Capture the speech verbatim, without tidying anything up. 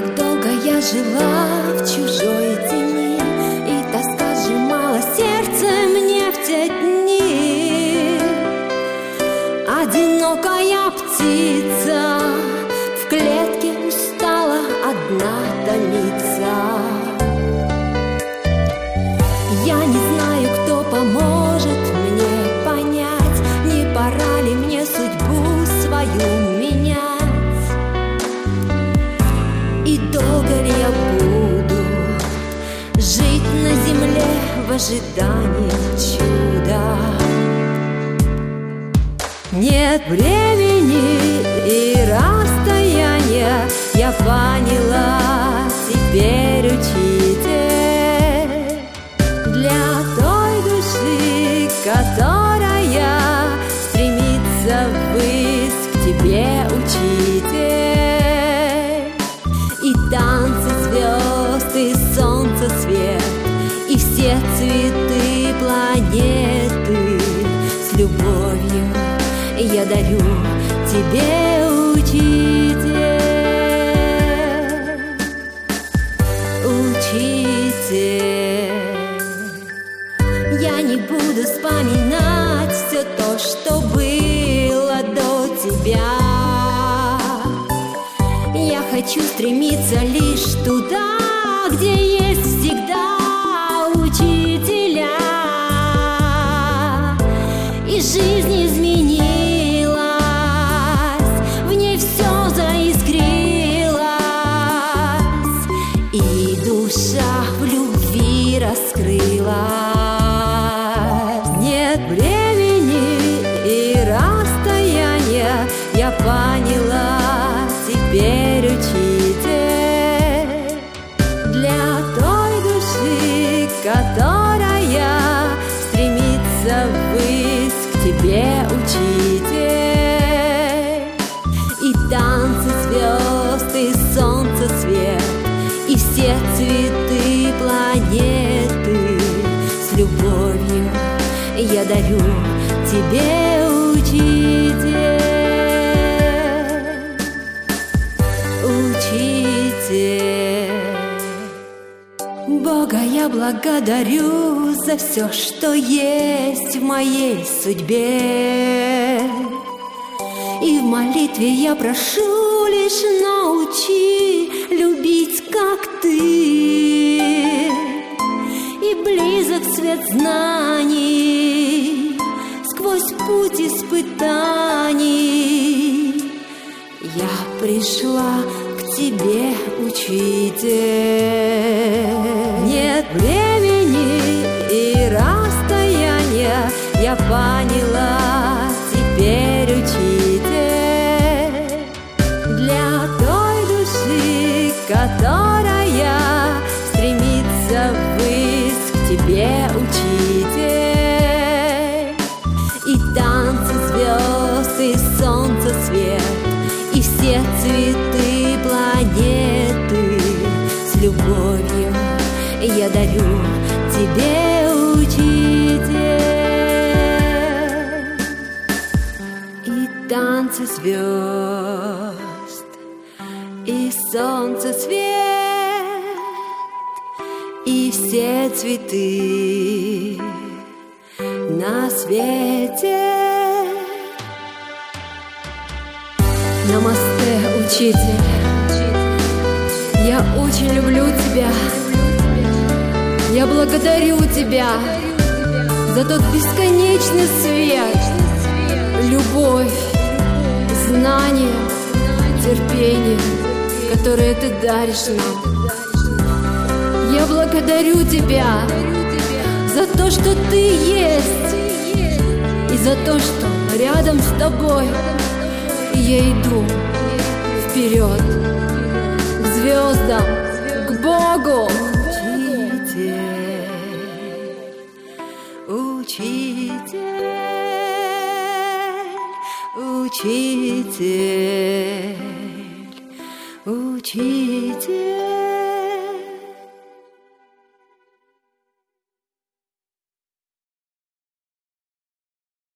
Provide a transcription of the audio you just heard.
как долго я жила в чужой тени, и тоска сжимала сердце мне в те дни. Одинокая птица в клетке устала одна томиться. Я не знаю, кто поможет мне понять, не пора ли мне судьбу свою менять. И долго ли я буду жить на земле в ожидании чуда? Нет времени и расстояния, я поняла теперь, учитель, для той души, которая стремится ввысь к тебе, учитель. И танцы звезд, и солнце свет, и все цветы планеты с любовью я дарю тебе, учитель. Учитель, я не буду вспоминать все то, что было до тебя. Я хочу стремиться лишь туда, где есть всегда учителя. И жизнь изменилась, в ней все заискрилось, и душа в любви раскрылась. Нет времени и расстояния, я поняла теперь, учитель, для той души, которая стремится ввысь к тебе, учитель. И танцы звезд, и солнце свет, и все цветы планеты с любовью я дарю тебе, учитель. Бога я благодарю за все, что есть в моей судьбе. И в молитве я прошу лишь научи любить, как ты. И близок свет знаний сквозь путь испытаний. Я пришла к тебе, учитель. Нет времени и расстояния, я поняла теперь, учитель, для той души, которая стремится ввысь к тебе, учитель. И танцы звезд, и солнце свет, и все цветы планеты с любовью я дарю тебе, учитель. И танцы звезд, и солнце свет, и все цветы на свете. Намасте, учитель, я очень люблю тебя. Я благодарю тебя за тот бесконечный свет, любовь, знание, терпение, которое ты даришь нам. Я благодарю тебя за то, что ты есть, и за то, что рядом с тобой я иду вперед, к звездам, к Богу. Учитель, учитель, учитель.